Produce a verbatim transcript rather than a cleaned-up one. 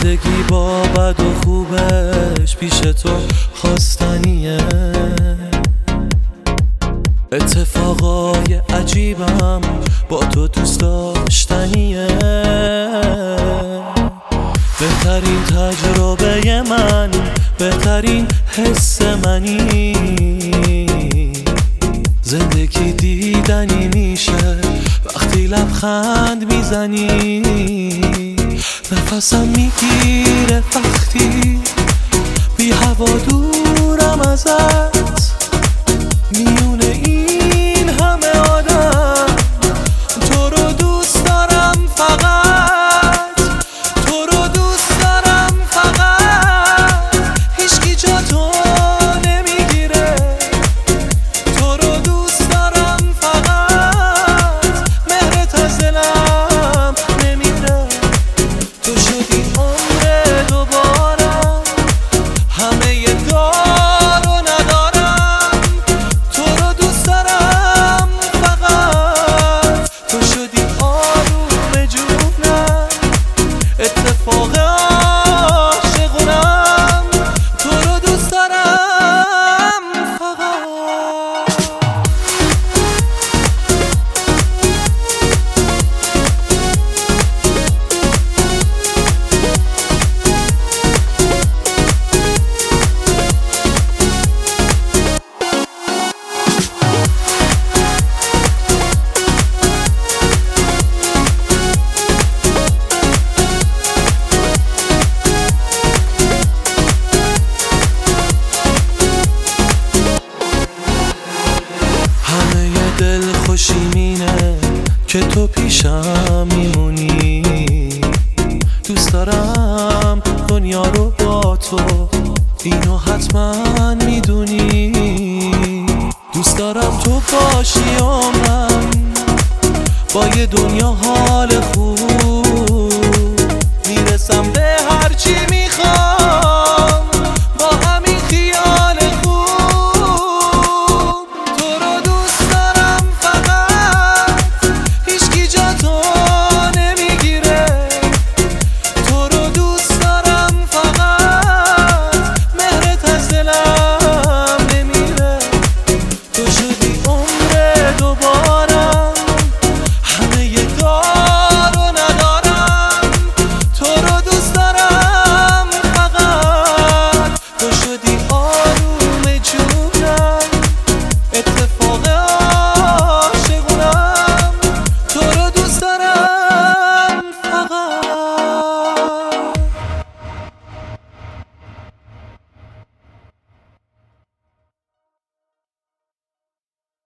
زندگی با بد و خوبش پیش تو خواستنیه، اتفاقای عجیبم با تو دوست داشتنیه. بهترین تجربه من، بهترین حس منی، زندگی دیدنی میشه وقتی لبخند میزنی. نفسم میگیره وقتی بی هوا دورم ازت، میون این همه آدم تو رو دوست دارم، فقط تو رو دوست دارم، فقط هیچکی جا تو نمیگیره. تو رو دوست دارم، فقط مهرت از دلم نمیره. تو شدی عمر دوبارم، همه دار و ندارم. تو رو دوست دارم، فقط تو شدی آروم جونم، اتفاق عاشقونم. تو رو دوست دارم فقط. دل خوشی مینه که تو پیشم میمونی. دوست دارم دنیا رو با تو، اینو حتما میدونی. دوست دارم تو باشی عمرم، با یه دنیا حال خوب میرسم به هرچی میخوام، با همین خیال خوب. تو رو دوست دارم، فقط هیچکی جا تو نمیگیره. تو رو دوست دارم، فقط مهرت از دلم نمیره. تو شدی عمر دوباره،